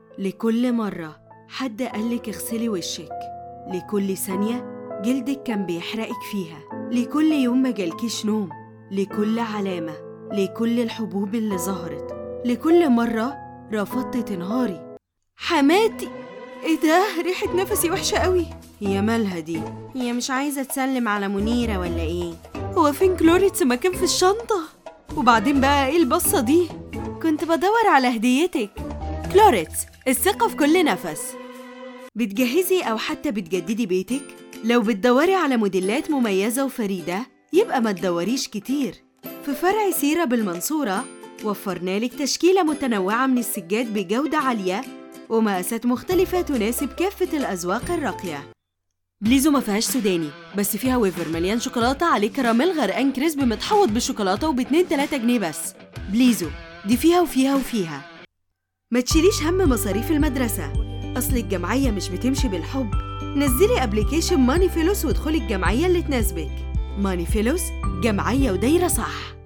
لكل مرة حد قالك اغسلي وشك، لكل ثانية جلدك كان بيحرقك فيها، لكل يوم ما جالكيش نوم، لكل علامة، لكل الحبوب اللي ظهرت، لكل مرة رفضت تنهاري. حماتي، ايه ده؟ ريحة نفسي وحشة قوي. هي مالها دي؟ هي مش عايزة تسلم على منيرة ولا ايه؟ هو فين كلوريتس مكان في الشنطة؟ وبعدين بقى ايه البصة دي؟ كنت بدور على هديتك. كلوريتس، الثقة في كل نفس. بتجهزي أو حتى بتجددي بيتك؟ لو بتدوري على موديلات مميزة وفريدة يبقى ما تدوريش كتير. في فرع سيرة بالمنصورة وفرنالك تشكيلة متنوعة من السجاد بجودة عالية ومقاسات مختلفة تناسب كافة الأذواق الراقية. بليزو ما فيهاش سوداني، بس فيها ويفر مليان شوكولاتة عليه كراميل غرقان كريسب متحوط بالشوكولاتة ب2-3 جنيه بس. بليزو دي فيها وفيها وفيها. ما تشيليش هم مصاريف المدرسة، أصل الجمعية مش بتمشي بالحب. نزلي ابليكيشن ماني فلوس وادخلي الجمعية اللي تناسبك. ماني فلوس، جمعية ودايرة صح.